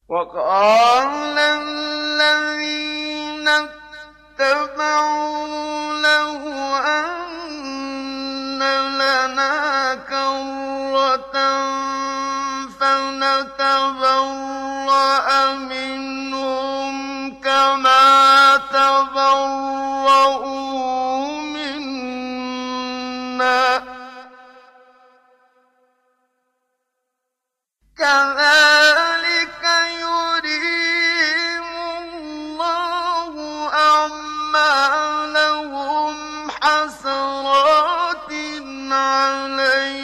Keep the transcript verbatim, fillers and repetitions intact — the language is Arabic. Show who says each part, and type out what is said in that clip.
Speaker 1: وقال الذين اتبعوا لو أن لنا كرة فنتبرأ منهم كما تبرؤوا منا كذلك يريهم الله أعمالهم حسرات عليهم